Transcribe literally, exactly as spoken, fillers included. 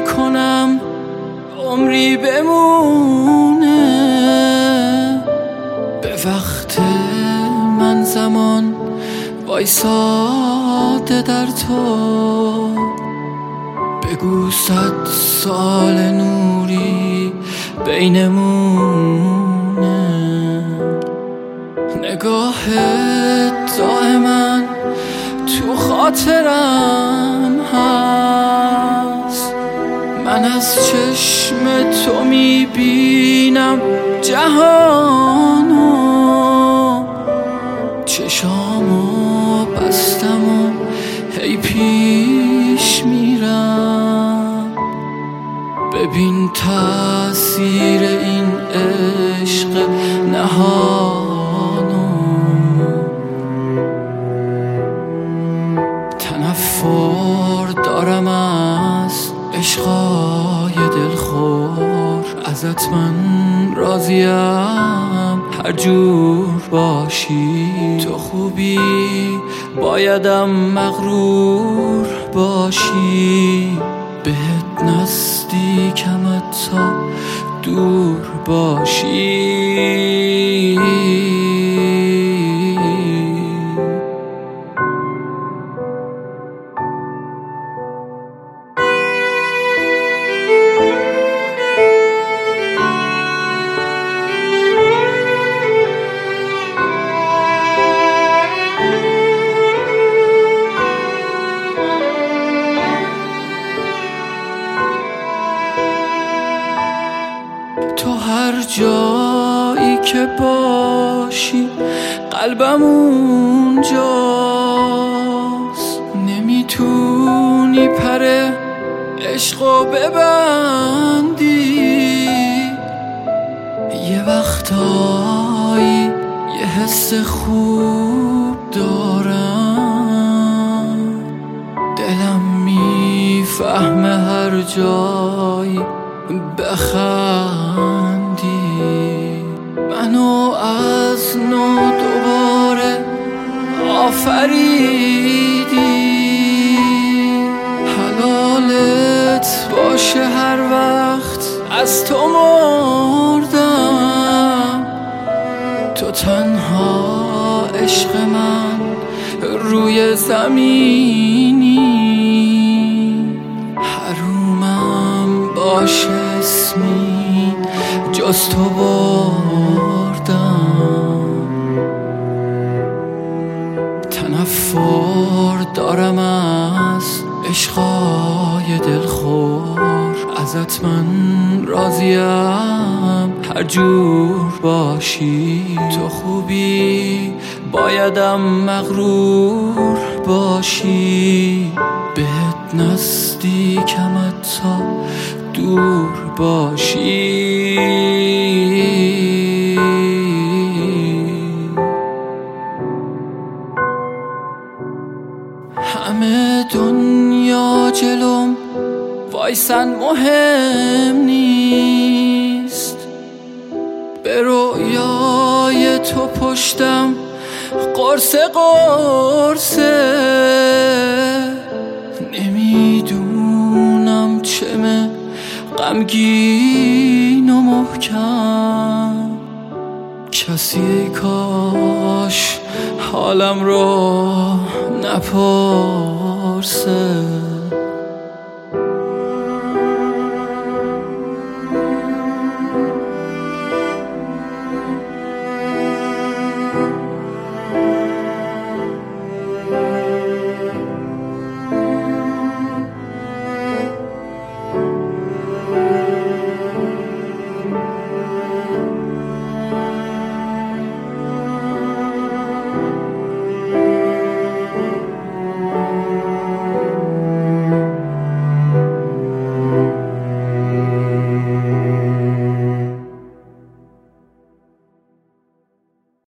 کنم عمری بمونه، به وقت من زمان وایساده در تو. بگو صد سال نوری بینمونه، نگاهت دائما تو خاطرم هست. من از چشم تو میبینم جهانو، چشامو بستم و هی پیش میرم. ببین تأثیر این عشق نهانو، تنفر دارم از عشقای دلخور. ازت من راضیم هر جور باشی، تو خوبی بایدم مغرور باشی. بهت نزدیکم تا دور باشی. تو هر جایی که باشی قلبم اونجاست. نمیتونی پر عشقو ببندی، یه وقتایی یه حس خوب دارم. دلم میفهمه هر جایی بخندی، منو از نو دوباره آفریدی. حلالت باشه هر وقت از تو مردم، تو تنها عشق من روی زمینی. حرومم باشه اسمی جز تو بردم، تنفر دارم از عشقای دلخور. ازت من راضیم هر جور باشی، تو خوبی بایدم مغرور باشی. بهت نزدیکم تا دور باشی. همه دنیا جلوم وایسن مهم نیست، به رویای تو پشتم قرص قرصه. نمیدونم چمه غمگین و محکم، کسی ای کاش حالم رو نپرسه.